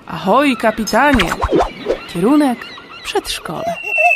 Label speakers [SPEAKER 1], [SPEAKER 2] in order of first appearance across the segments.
[SPEAKER 1] Ahoj, kapitanie! Kierunek przedszkole.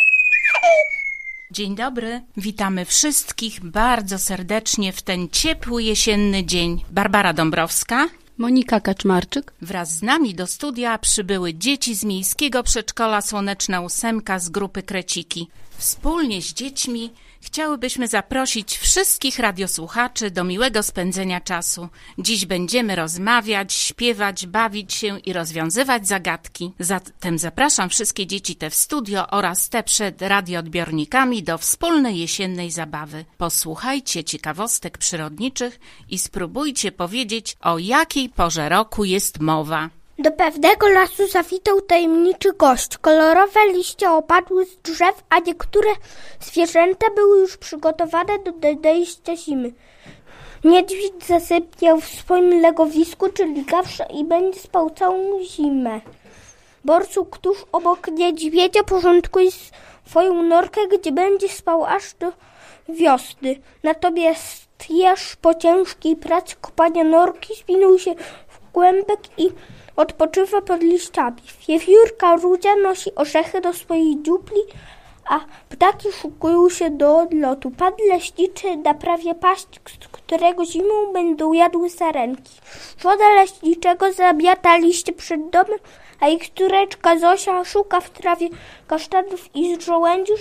[SPEAKER 2] Dzień dobry, witamy wszystkich bardzo serdecznie w ten ciepły jesienny dzień. Barbara Dąbrowska,
[SPEAKER 3] Monika Kaczmarczyk.
[SPEAKER 2] Wraz z nami do studia przybyły dzieci z Miejskiego Przedszkola Słoneczna Ósemka z grupy Kreciki. Wspólnie z dziećmi chciałybyśmy zaprosić wszystkich radiosłuchaczy do miłego spędzenia czasu. Dziś będziemy rozmawiać, śpiewać, bawić się i rozwiązywać zagadki. Zatem zapraszam wszystkie dzieci te w studio oraz te przed radioodbiornikami do wspólnej jesiennej zabawy. Posłuchajcie ciekawostek przyrodniczych i spróbujcie powiedzieć, o jakiej porze roku jest mowa.
[SPEAKER 4] Do pewnego lasu zawitał tajemniczy gość. Kolorowe liście opadły z drzew, a niektóre zwierzęta były już przygotowane do nadejścia zimy. Niedźwiedź zasypiał w swoim legowisku, czyli gawrze, i będzie spał całą zimę. Borsuk tuż obok niedźwiedzia porządkuje swoją norkę, gdzie będzie spał aż do wiosny. Natomiast jeż po ciężkiej pracy kopania norki zwinął się w kłębek i odpoczywa pod liściami. Wiewiórka rudzia nosi orzechy do swojej dziupli, a ptaki szykują się do odlotu. Pan leśniczy naprawia paśnik, z którego zimą będą jadły sarenki. Żona leśniczego zamiata liście przed domem, a ich córeczka Zosia szuka w trawie kasztanów i z żołędzi,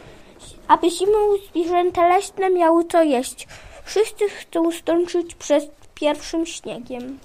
[SPEAKER 4] aby zimą zwierzęta leśne miały co jeść. Wszyscy chcą zdążyć przed pierwszym śniegiem.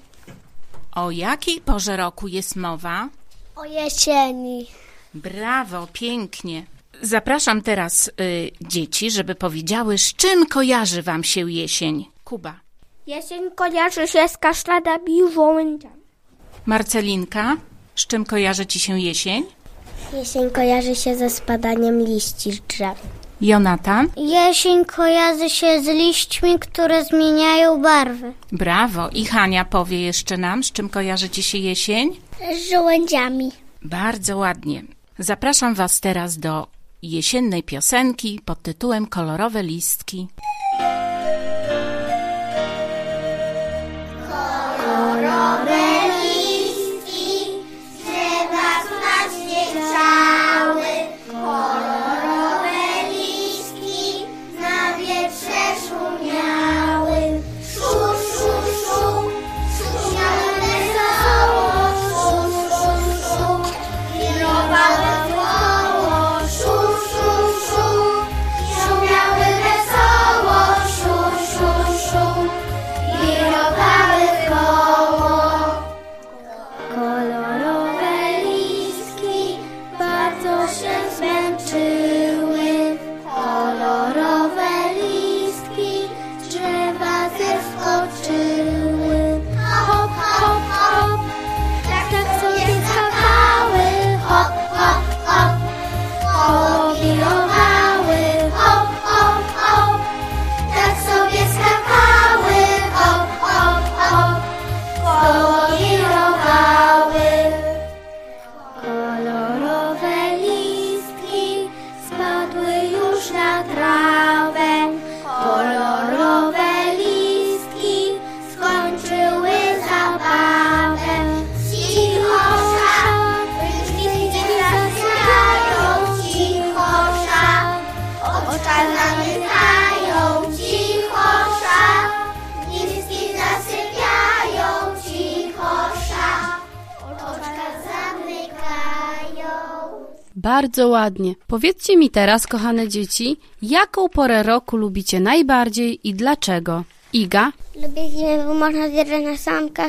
[SPEAKER 2] O jakiej porze roku jest mowa?
[SPEAKER 4] O jesieni.
[SPEAKER 2] Brawo, pięknie. Zapraszam teraz dzieci, żeby powiedziały, z czym kojarzy wam się jesień. Kuba.
[SPEAKER 4] Jesień kojarzy się z kasztanami i żołędziami.
[SPEAKER 2] Marcelinka, z czym kojarzy ci się jesień?
[SPEAKER 4] Jesień kojarzy się ze spadaniem liści z drzew.
[SPEAKER 2] Jonatan?
[SPEAKER 4] Jesień kojarzy się z liśćmi, które zmieniają barwy.
[SPEAKER 2] Brawo. I Hania powie jeszcze nam, z czym kojarzy ci się jesień?
[SPEAKER 4] Z żołędziami.
[SPEAKER 2] Bardzo ładnie. Zapraszam was teraz do jesiennej piosenki pod tytułem Kolorowe listki.
[SPEAKER 5] Kolorowe listki, drzewa smacznie grzały. Kolorowe listki na wietrze szumiały. Szu, szu, szu, szumiały wesoło. Szu, szu, szu, wirowały woło. Szu, szu, szu, szumiały wesoło. Szu, szu, szu, wirowały koło. Kolorowe listki bardzo się zmęczyły. Kolorowe listki z drzewa zeskoczyły. Hop, hop, hop, tak sobie skakały. Hop, hop, hop, powirowały. Hop, hop, hop, tak sobie skakały. Hop, hop, hop, powirowały. Kolorowe listki spadły już na trawę. Kolorowe listki skończyły zabawę. Cicho, szap, listki zasypiają. Cicho, szap, oczka zamykają. Cicho, szap, listki zasypiają. Cicho, szap, oczka zamykają.
[SPEAKER 3] Bardzo ładnie. Powiedzcie mi teraz, kochane dzieci, jaką porę roku lubicie najbardziej i dlaczego? Iga?
[SPEAKER 4] Lubię zimę, bo można zjeżdżać na sankach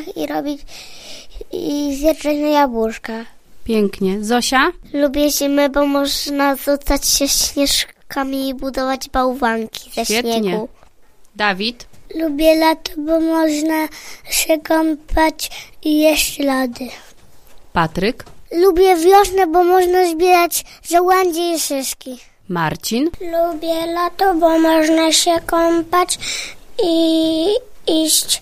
[SPEAKER 4] i zjeżdżać na jabłuszkach.
[SPEAKER 3] Pięknie. Zosia?
[SPEAKER 4] Lubię zimę, bo można rzucać się śnieżkami i budować bałwanki ze
[SPEAKER 3] Świetnie.
[SPEAKER 4] śniegu.
[SPEAKER 3] Dawid?
[SPEAKER 4] Lubię lato, bo można się kąpać i jeść lody.
[SPEAKER 3] Patryk?
[SPEAKER 4] Lubię wiosnę, bo można zbierać żołędzie i szyszki.
[SPEAKER 3] Marcin?
[SPEAKER 4] Lubię lato, bo można się kąpać i iść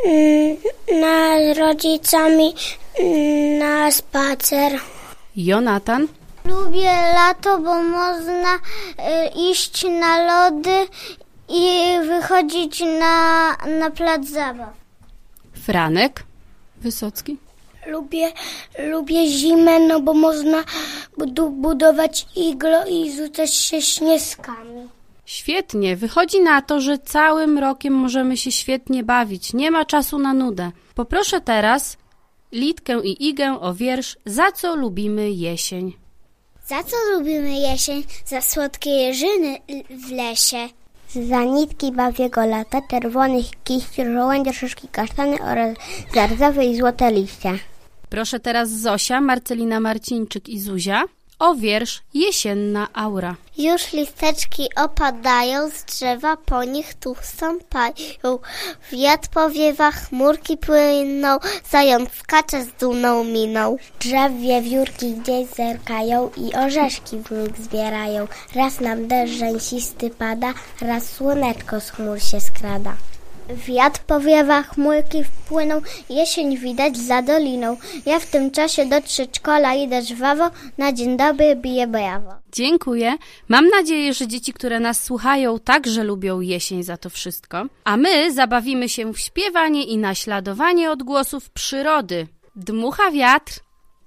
[SPEAKER 4] z rodzicami na spacer.
[SPEAKER 3] Jonatan?
[SPEAKER 4] Lubię lato, bo można iść na lody i wychodzić na plac zabaw.
[SPEAKER 3] Franek Wysocki?
[SPEAKER 4] Lubię zimę, no bo można budować iglo i rzucać się śnieżkami.
[SPEAKER 3] Świetnie, wychodzi na to, że całym rokiem możemy się świetnie bawić, nie ma czasu na nudę. Poproszę teraz Litkę i Igę o wiersz Za co lubimy jesień.
[SPEAKER 5] Za co lubimy jesień? Za słodkie jeżyny w lesie.
[SPEAKER 4] Za nitki bawiego lata, czerwonych kiści, żołędzie, szyszki, kasztany oraz za rdzawe i złote liście.
[SPEAKER 3] Proszę teraz Zosia, Marcelina Marcińczyk i Zuzia o wiersz Jesienna aura.
[SPEAKER 5] Już listeczki opadają, z drzewa po nich tu stąpają. Wiatr powiewa, chmurki płyną, zając skacze z dumną miną.
[SPEAKER 4] Drzew wiewiórki gdzieś zerkają i orzeszki w nich zbierają. Raz nam deszcz rzęsisty pada, raz słoneczko z chmur się skrada. Wiatr powiewa, chmurki wpłyną, jesień widać za doliną. Ja w tym czasie do przedszkola idę żwawo, na dzień dobry biję brawo.
[SPEAKER 3] Dziękuję. Mam nadzieję, że dzieci, które nas słuchają, także lubią jesień za to wszystko. A my zabawimy się w śpiewanie i naśladowanie odgłosów przyrody. Dmucha wiatr.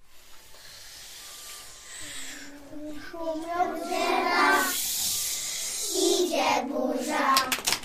[SPEAKER 5] Szumią drzewa, idzie burza.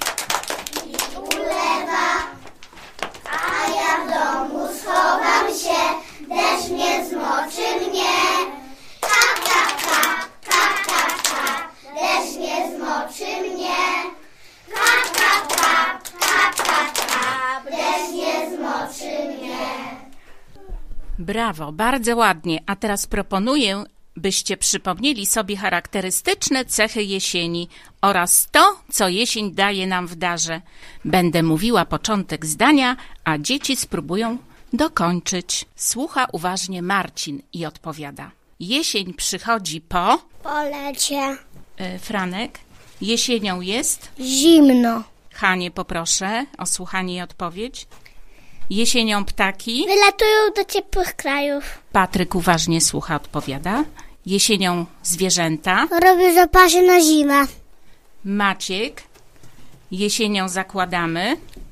[SPEAKER 5] Ulewa, a ja w domu schowam się, deszcz mnie zmoczy mnie. Kap, kap, kap, kap, kap, kap, deszcz mnie zmoczy mnie. Kap, kap, kap, kap, kap, kap, deszcz mnie zmoczy mnie.
[SPEAKER 2] Brawo, bardzo ładnie. A teraz proponuję, byście przypomnieli sobie charakterystyczne cechy jesieni oraz to, co jesień daje nam w darze. Będę mówiła początek zdania, a dzieci spróbują dokończyć. Słucha uważnie Marcin i odpowiada. Jesień przychodzi po...
[SPEAKER 4] Polecie.
[SPEAKER 2] Franek. Jesienią jest...
[SPEAKER 4] Zimno.
[SPEAKER 2] Hanie, poproszę o słuchanie i odpowiedź. Jesienią ptaki...
[SPEAKER 5] Wylatują do ciepłych krajów.
[SPEAKER 2] Patryk uważnie słucha, odpowiada. Jesienią zwierzęta.
[SPEAKER 5] Robię zapasy na zimę.
[SPEAKER 2] Maciek. Jesienią zakładamy.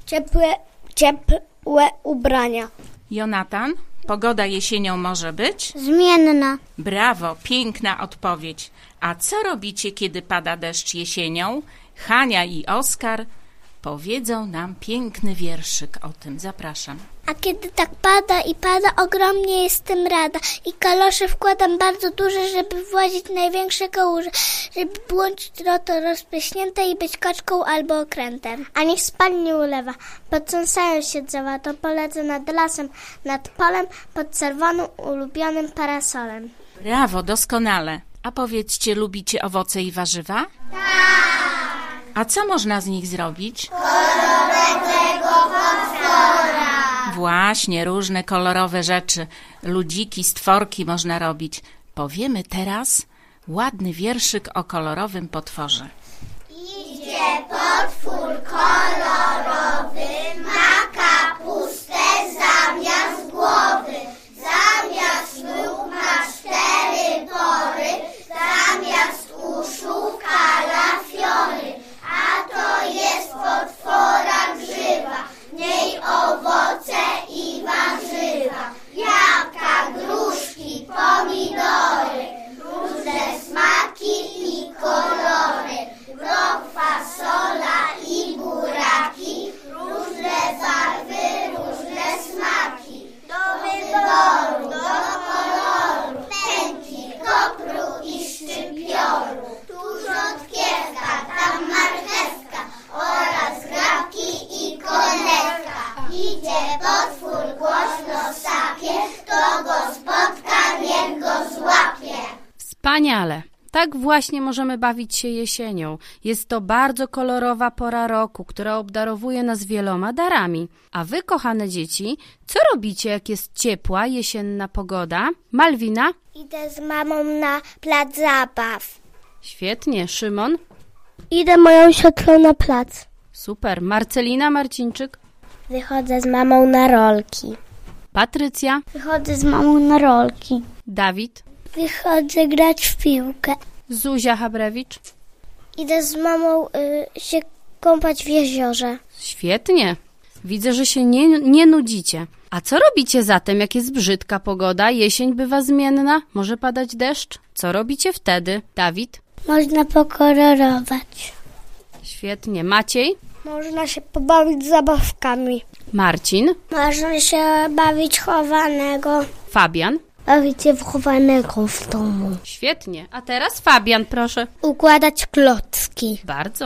[SPEAKER 4] Ciepłe ubrania.
[SPEAKER 2] Jonatan. Pogoda jesienią może być?
[SPEAKER 5] Zmienna.
[SPEAKER 2] Brawo, piękna odpowiedź. A co robicie, kiedy pada deszcz jesienią? Hania i Oskar powiedzą nam piękny wierszyk o tym. Zapraszam.
[SPEAKER 5] A kiedy tak pada i pada, ogromnie jestem rada. I kalosze wkładam bardzo duże, żeby włazić największe kałuże. Żeby błądzić roto rozpryśnięte i być kaczką albo okrętem.
[SPEAKER 4] A niech spal nie ulewa, potrząsają się drzewa, to polecę nad lasem, nad polem, pod czerwonym ulubionym parasolem.
[SPEAKER 2] Brawo, doskonale. A powiedzcie, lubicie owoce i warzywa? Tak! A co można z nich zrobić?
[SPEAKER 5] Kolorowego potwora.
[SPEAKER 2] Właśnie, różne kolorowe rzeczy. Ludziki, stworki można robić. Powiemy teraz ładny wierszyk o kolorowym potworze.
[SPEAKER 5] Idzie potwór kolorowy, ma kapustę zamiast głowy. Zamiast nóg ma 4 pory, zamiast uszu kalafiory. A to jest potwora grzywa, w niej owoce i warzywa. Jabłka, gruszki, pomidory, różne smaki i kolory. Grok, fasola i buraki, różne barwy, różne smaki. Do wyboru, do koloru, pęki, kopru i szczypioru. Tu rzodkiewka, tam marchewka oraz grabki i konewka. Idzie potwór, głośno sapie, kto go spotka, niech go złapie.
[SPEAKER 3] Wspaniale! Tak właśnie możemy bawić się jesienią. Jest to bardzo kolorowa pora roku, która obdarowuje nas wieloma darami. A wy, kochane dzieci, co robicie, jak jest ciepła, jesienna pogoda? Malwina?
[SPEAKER 4] Idę z mamą na plac zabaw.
[SPEAKER 3] Świetnie. Szymon?
[SPEAKER 4] Idę moją siostrą na plac.
[SPEAKER 3] Super. Marcelina Marcińczyk?
[SPEAKER 4] Wychodzę z mamą na rolki.
[SPEAKER 3] Patrycja?
[SPEAKER 4] Wychodzę z mamą na rolki.
[SPEAKER 3] Dawid?
[SPEAKER 4] Wychodzę grać w piłkę.
[SPEAKER 3] Zuzia Habrewicz?
[SPEAKER 4] Idę z mamą się kąpać w jeziorze.
[SPEAKER 3] Świetnie. Widzę, że się nie nudzicie. A co robicie zatem, jak jest brzydka pogoda? Jesień bywa zmienna, może padać deszcz. Co robicie wtedy? Dawid?
[SPEAKER 4] Można pokolorować.
[SPEAKER 3] Świetnie. Maciej?
[SPEAKER 4] Można się pobawić zabawkami.
[SPEAKER 3] Marcin?
[SPEAKER 4] Można się bawić chowanego.
[SPEAKER 3] Fabian?
[SPEAKER 4] Bawić się w chowanego w domu.
[SPEAKER 3] Świetnie. A teraz Fabian, proszę.
[SPEAKER 4] Układać klocki.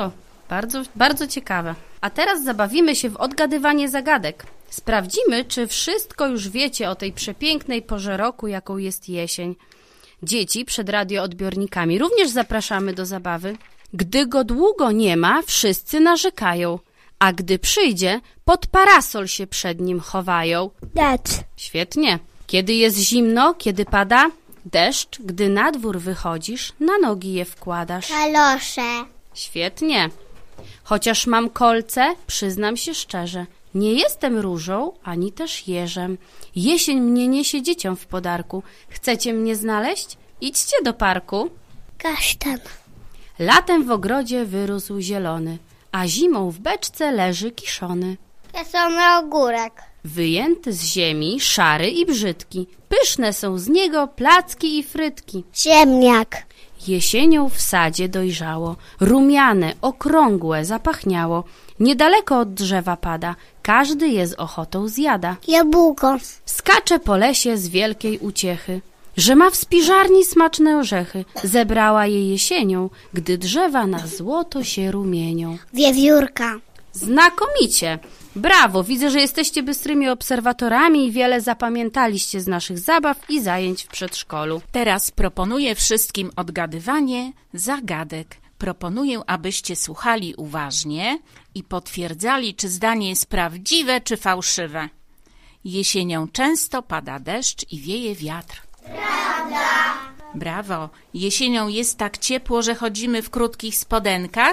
[SPEAKER 3] Bardzo ciekawe. A teraz zabawimy się w odgadywanie zagadek. Sprawdzimy, czy wszystko już wiecie o tej przepięknej porze roku, jaką jest jesień. Dzieci przed radioodbiornikami również zapraszamy do zabawy. Gdy go długo nie ma, wszyscy narzekają, a gdy przyjdzie, pod parasol się przed nim chowają.
[SPEAKER 4] Deszcz.
[SPEAKER 3] Świetnie. Kiedy jest zimno, kiedy pada deszcz, gdy na dwór wychodzisz, na nogi je wkładasz.
[SPEAKER 4] Kalosze.
[SPEAKER 3] Świetnie. Chociaż mam kolce, przyznam się szczerze, nie jestem różą, ani też jeżem. Jesień mnie niesie dzieciom w podarku. Chcecie mnie znaleźć? Idźcie do parku.
[SPEAKER 4] Kasztan.
[SPEAKER 3] Latem w ogrodzie wyrósł zielony, a zimą w beczce leży kiszony.
[SPEAKER 4] Kieszony ogórek.
[SPEAKER 3] Wyjęty z ziemi, szary i brzydki, pyszne są z niego placki i frytki.
[SPEAKER 4] Ziemniak.
[SPEAKER 3] Jesienią w sadzie dojrzało, rumiane, okrągłe, zapachniało. Niedaleko od drzewa pada, każdy je z ochotą zjada.
[SPEAKER 4] Jabłko.
[SPEAKER 3] Skacze po lesie z wielkiej uciechy, że ma w spiżarni smaczne orzechy. Zebrała je jesienią, gdy drzewa na złoto się rumienią.
[SPEAKER 4] Wiewiórka.
[SPEAKER 3] Znakomicie! Brawo! Widzę, że jesteście bystrymi obserwatorami i wiele zapamiętaliście z naszych zabaw i zajęć w przedszkolu.
[SPEAKER 2] Teraz proponuję wszystkim odgadywanie zagadek. Proponuję, abyście słuchali uważnie i potwierdzali, czy zdanie jest prawdziwe, czy fałszywe. Jesienią często pada deszcz i wieje wiatr. Prawda! Brawo! Jesienią jest tak ciepło, że chodzimy w krótkich spodenkach?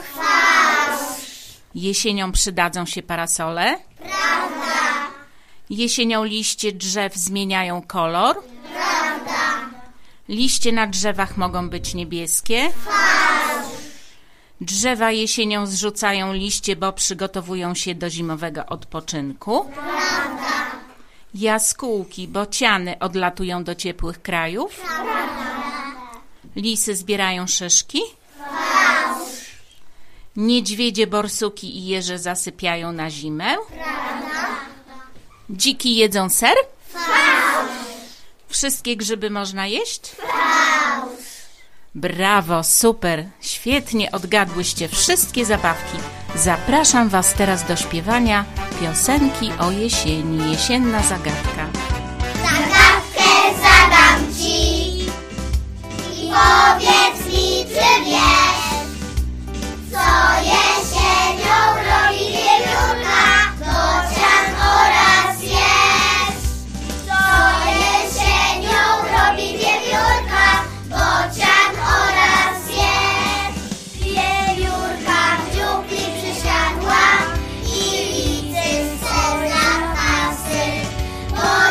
[SPEAKER 2] Jesienią przydadzą się parasole? Prawda! Jesienią liście drzew zmieniają kolor? Prawda! Liście na drzewach mogą być niebieskie? Fałsz! Drzewa jesienią zrzucają liście, bo przygotowują się do zimowego odpoczynku? Prawda! Jaskółki, bociany odlatują do ciepłych krajów? Prawda! Lisy zbierają szyszki? Niedźwiedzie, borsuki i jeże zasypiają na zimę? Prawda. Dziki jedzą ser? Fałsz. Wszystkie grzyby można jeść? Fałsz. Brawo, super, świetnie odgadłyście wszystkie zabawki. Zapraszam Was teraz do śpiewania piosenki o jesieni, jesienna zagadka.
[SPEAKER 5] Zagadkę zadam Ci i powiedz mi, czy wiesz, co jesienią robi wiewiórka, bocian oraz jeż. Co jesienią robi wiewiórka, bocian oraz jeż. Wiewiórka w dziupli przysiadła i licy chce na pasy.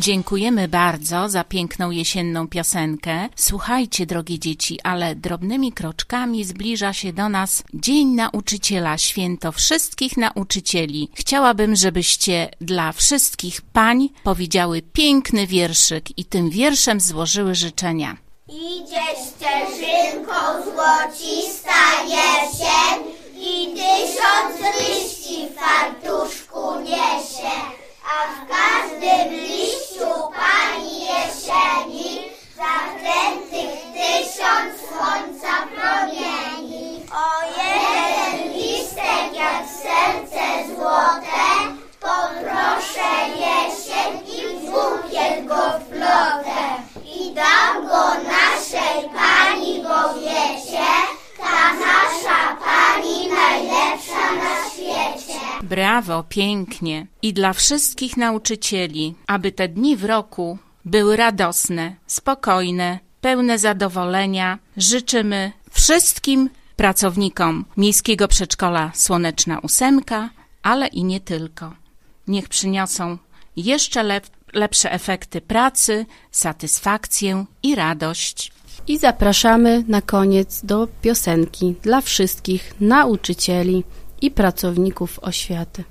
[SPEAKER 2] Dziękujemy bardzo za piękną jesienną piosenkę. Słuchajcie, drogie dzieci, ale drobnymi kroczkami zbliża się do nas Dzień Nauczyciela, święto wszystkich nauczycieli. Chciałabym, żebyście dla wszystkich pań powiedziały piękny wierszyk i tym wierszem złożyły życzenia.
[SPEAKER 5] Idzie ścieżynką złocista jesień i 1000 liści w fartuszku niesie, a w każdym liściu pani jesieni zaklętych 1000 słońca promieni. O jeden listek jak serce złote poproszę jesień i w bukiet go wplotę. I dam go naszej pani, bo wiecie, ta nasza pani najlepsza na świecie.
[SPEAKER 2] Brawo, pięknie. I dla wszystkich nauczycieli, aby te dni w roku były radosne, spokojne, pełne zadowolenia, życzymy wszystkim pracownikom Miejskiego Przedszkola Słoneczna Ósemka, ale i nie tylko. Niech przyniosą jeszcze lepsze efekty pracy, satysfakcję i radość.
[SPEAKER 3] I zapraszamy na koniec do piosenki dla wszystkich nauczycieli i pracowników oświaty.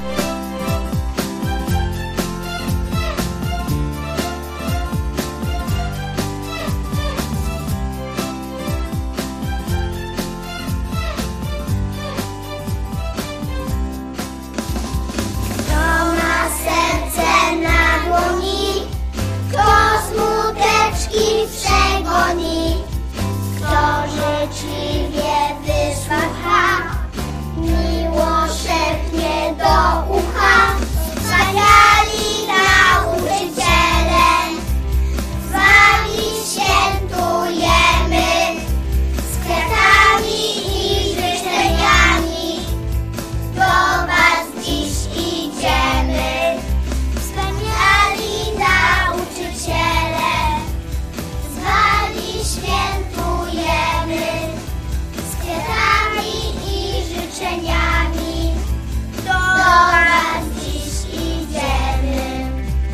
[SPEAKER 5] Kto życzliwie wysłucha, miło szepnie do ucha. Wspaniali nauczyciele, z wami świętujemy, z kwiatami i życzeniami do was dziś idziemy. Wspaniali nauczyciele, z wami świętujemy, z kwiatami i życzeniami do was dziś idziemy.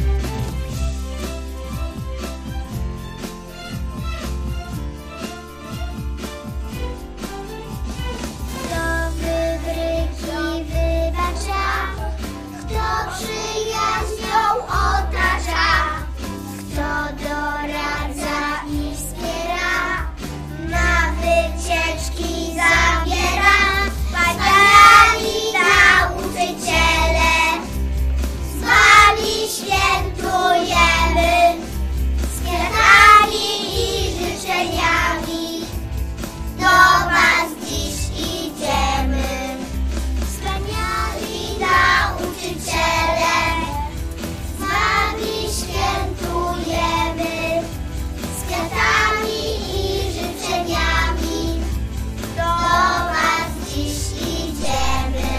[SPEAKER 5] Kto wybryki wybacza, kto przyjaźnią otacza, kto doradza i wspiera, na wycieczki zabiera. Wspaniali nauczyciele, z wami świętujemy, z kwiatami i życzeniami do was dziś idziemy. Wspaniali nauczyciele, z wami świętujemy, z kwiatami i życzeniami do was dziś idziemy.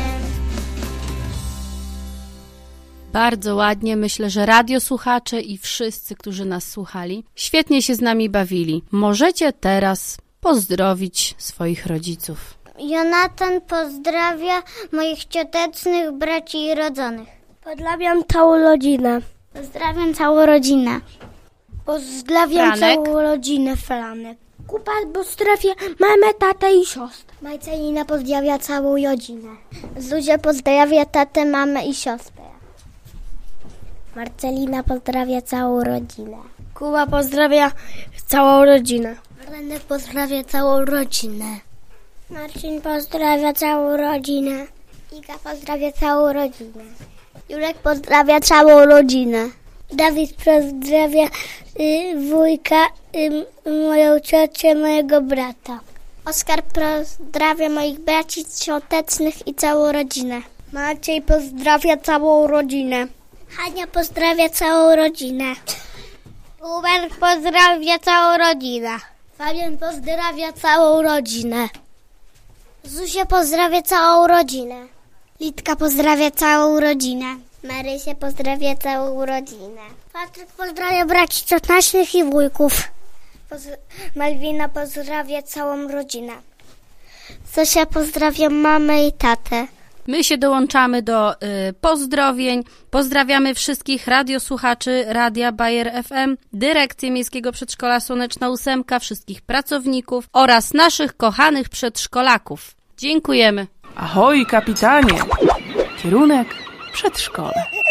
[SPEAKER 3] Bardzo ładnie, myślę, że radiosłuchacze i wszyscy, którzy nas słuchali, świetnie się z nami bawili. Możecie teraz pozdrowić swoich rodziców.
[SPEAKER 4] Jonatan pozdrawia moich ciotecznych braci i rodzonych. Pozdrawiam całą rodzinę. Pozdrawiam całą rodzinę. Pozdrawiam
[SPEAKER 3] Franek.
[SPEAKER 4] całą rodzinę, Franek. Kuba pozdrawia mamę, tatę i siostrę. Marcelina pozdrawia całą rodzinę. Zuzia pozdrawia tatę, mamę i siostrę. Marcelina pozdrawia całą rodzinę. Kuba pozdrawia całą rodzinę. Franek pozdrawia całą rodzinę. Marcin pozdrawia całą rodzinę. Iga pozdrawia całą rodzinę. Jurek pozdrawia całą rodzinę. Dawid pozdrawia wujka, moją ciocię, mojego brata. Oskar pozdrawia moich braci świątecznych i całą rodzinę. Maciej pozdrawia całą rodzinę. Hania pozdrawia całą rodzinę. Hubert pozdrawia całą rodzinę. Fabian pozdrawia całą rodzinę. Zuzia pozdrawia całą rodzinę. Litka pozdrawia całą rodzinę. Marysia pozdrawia całą rodzinę. Patryk pozdrawia braci ciotecznych i wujków. Malwina pozdrawia całą rodzinę. Zosia pozdrawia mamę i tatę.
[SPEAKER 3] My się dołączamy do pozdrowień. Pozdrawiamy wszystkich radiosłuchaczy Radia Bayer FM, dyrekcję Miejskiego Przedszkola Słoneczna Ósemka, wszystkich pracowników oraz naszych kochanych przedszkolaków. Dziękujemy.
[SPEAKER 1] Ahoj, kapitanie! Kierunek przedszkole.